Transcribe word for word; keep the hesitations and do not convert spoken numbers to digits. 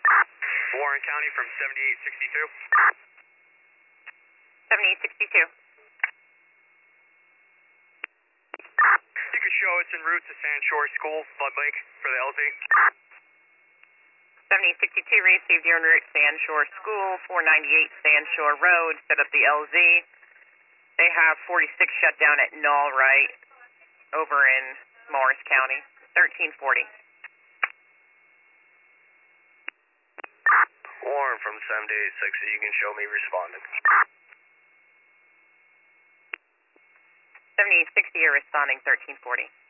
Warren County from seventy-eight sixty-two. seventy-eight sixty-two. You could show us en route to Sand Shore School, Flood Lake, for the L Z. seventy-eight sixty-two, received your en route Sand Shore School, four ninety-eight Sand Shore Road, set up the L Z. They have forty-six shut down at Null, right, over in Morris County, thirteen forty. Warren from seventy-eight sixty, you can show me responding. seventy-eight sixty, you're responding, thirteen forty.